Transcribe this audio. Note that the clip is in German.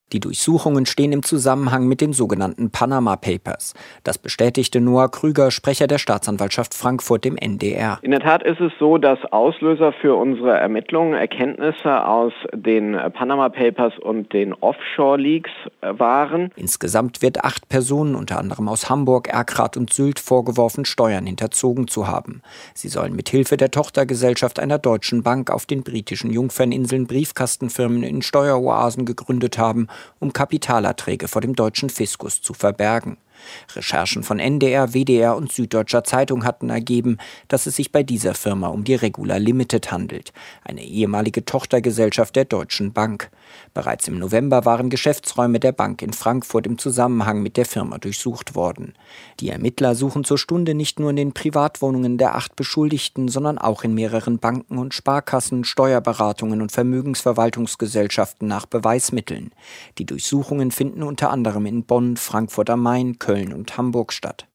Die Durchsuchungen stehen im Zusammenhang mit den sogenannten Panama Papers. Das bestätigte Noah Krüger, Sprecher der Staatsanwaltschaft Frankfurt, dem NDR. In der Tat ist es so, dass Auslöser für unsere Ermittlungen Erkenntnisse aus den Panama Papers und den Offshore-Leaks waren. Insgesamt wird 8 Personen, unter anderem aus Hamburg, Erkrath und Sylt, vorgeworfen, Steuern hinterzogen zu haben. Sie sollen mithilfe der Tochtergesellschaft einer deutschen Bank auf den britischen Jungferninseln Briefkastenfirmen in Steueroasen gegründet haben, um Kapitalerträge vor dem deutschen Fiskus zu verbergen. Recherchen von NDR, WDR und Süddeutscher Zeitung hatten ergeben, dass es sich bei dieser Firma um die Regular Limited handelt, eine ehemalige Tochtergesellschaft der Deutschen Bank. Bereits im November waren Geschäftsräume der Bank in Frankfurt im Zusammenhang mit der Firma durchsucht worden. Die Ermittler suchen zur Stunde nicht nur in den Privatwohnungen der 8 Beschuldigten, sondern auch in mehreren Banken und Sparkassen, Steuerberatungen und Vermögensverwaltungsgesellschaften nach Beweismitteln. Die Durchsuchungen finden unter anderem in Bonn, Frankfurt am Main, Köln und Hamburg statt.